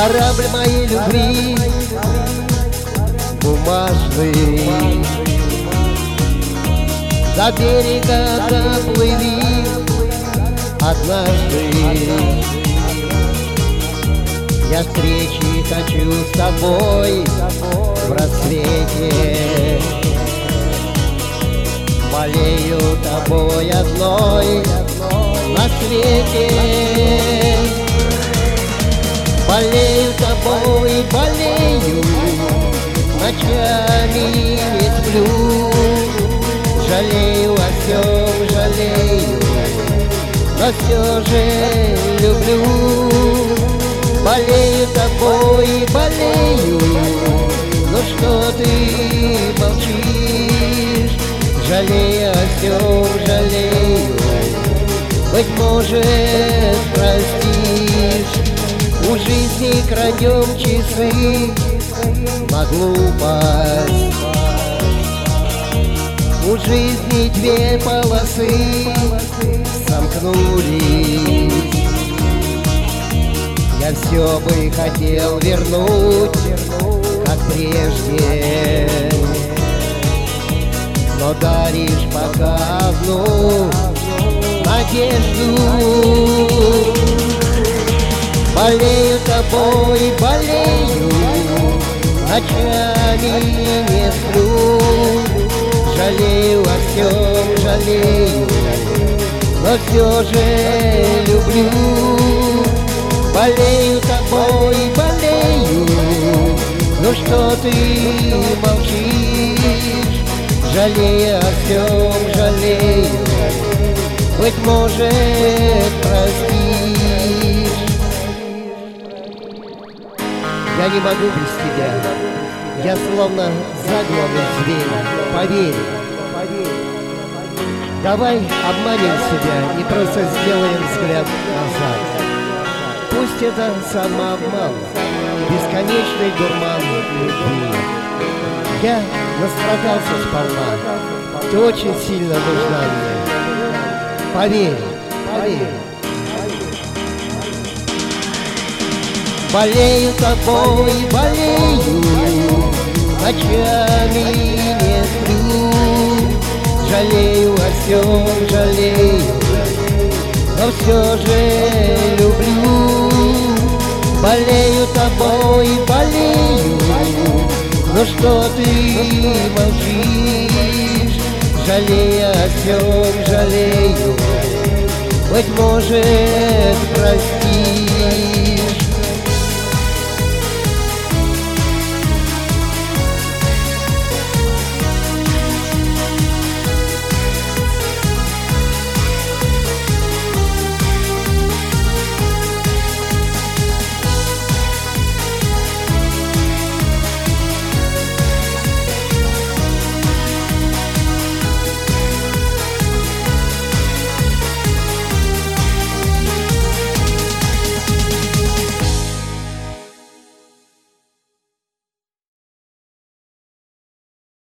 Корабль моей любви бумажный, до берега доплыви однажды. Я встречи хочу с тобой в рассвете. Болею тобой одной на свете. Болею тобой, болею, ночами не сплю. Жалею о всем, жалею, но все же люблю. Болею тобой, болею, ну что ты молчишь? Жалею о всем, жалею, быть может, простишь. У жизни крадем часы на глупость. У жизни две полосы сомкнулись. Я все бы хотел вернуть, как прежде, но даришь пока одну надежду. Болею тобой, болею, ночами не сплю. Жалею о всем, жалею, но все же люблю. Болею тобой, болею, ну что ты молчишь? Жалею о всем, жалею, быть может, простишь. Я не могу без тебя, я словно загнанный зверь, поверь. Давай обманем себя и просто сделаем взгляд назад. Пусть это самообман, бесконечный дурман любви. Я настрадался сполна, ты очень сильно нужна мне. Поверь, поверь. Болею тобой, болею, ночами не сплю. Жалею о всем, жалею, но все же люблю. Болею тобой, болею, но что ты молчишь? Жалею о всем, жалею, быть может, простишь.